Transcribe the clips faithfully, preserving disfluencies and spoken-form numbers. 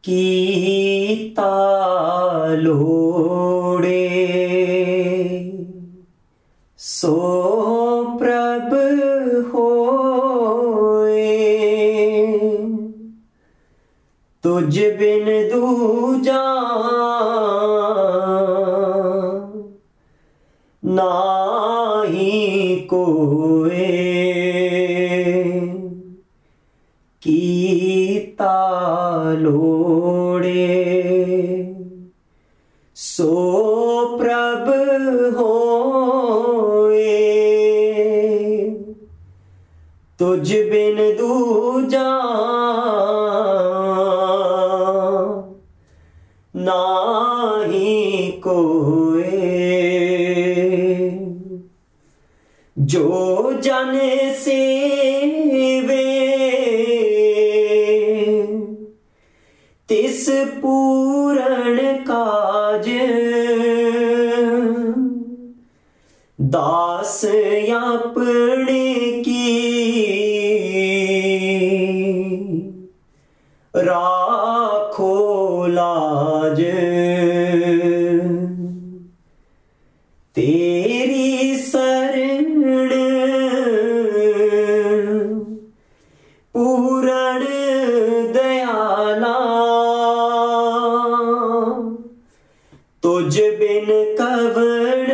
कीता लोड़े सो प्रभ होए, तुझ बिन दूजा नाही कोए। कीता लोड़े सो प्रभ होए, तुझ बिन दूजा नाही कोए। जो जन सेवे तिस पूरण काज, दास अपने की राखो लाज। तेरी शरण पूरण दयाला, तुझ बिन कवण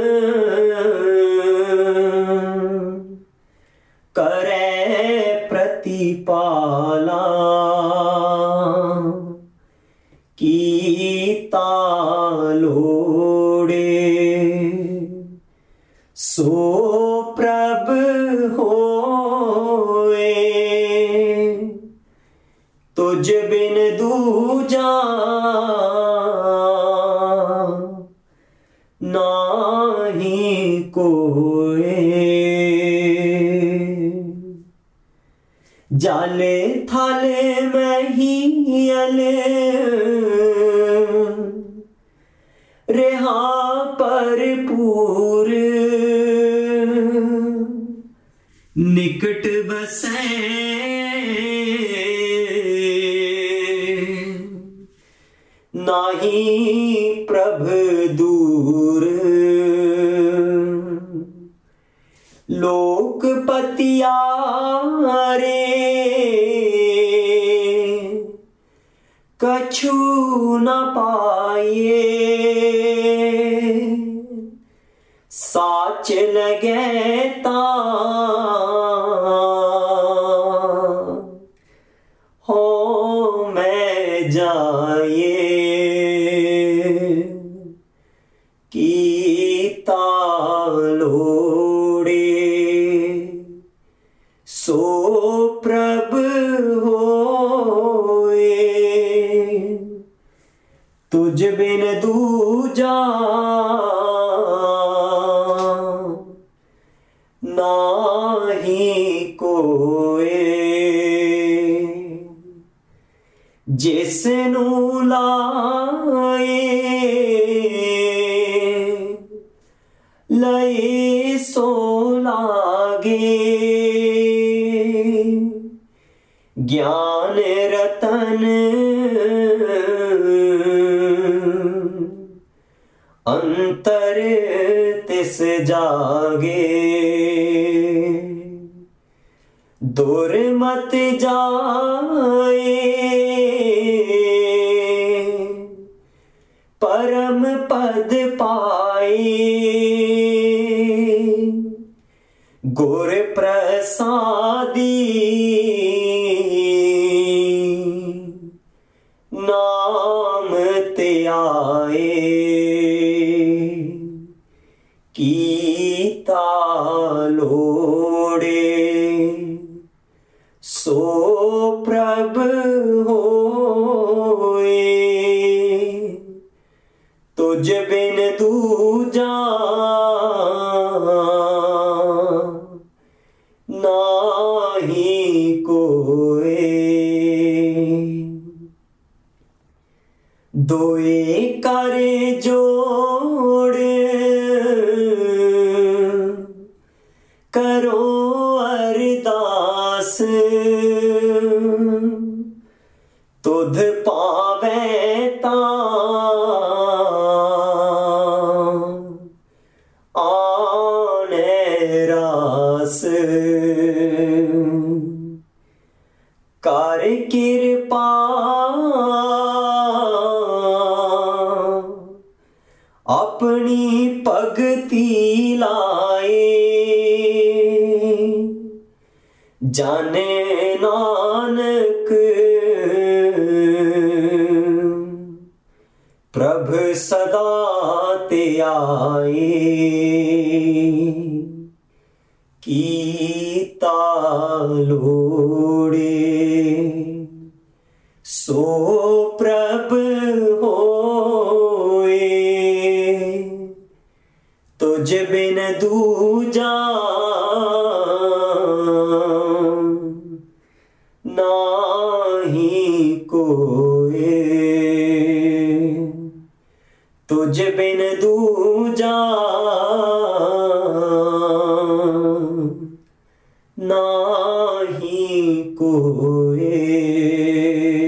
करे प्रतिपाला। कीता लोड़े सो प्रभ होए, तुझ बिन दूजा नाही कोए। जाले थाले महियल रेहा भरपूर, निकट बसै नाही प्रभ दूर। लोक पतियारे कछु न पाए, साच लगे ता हो मैं जाए। कीता लोड़े सो प्रभ होए, तुझ बिन दूजा नाही कोए। जिसनू लाए लए सो लागे, ज्ञान रतन अंतर तिस जागे। दुर्मत जाए परम पद पाए, गुर प्रसादी नाम ते आए। कीता लोड़े सो प्रभ होए, तुझ बिन दूजा नाही कोए। दोए करे जोड़ करो अरदास, तुध पावे तां आने रास कर कृपा अपनी भगति लाए जाने नानक प्रभ सदा ते आए कीता लोड़े सो प्रभ होए तुझ बिन दूजा नाही कोई तुझ बिन दूजा नाही कोई।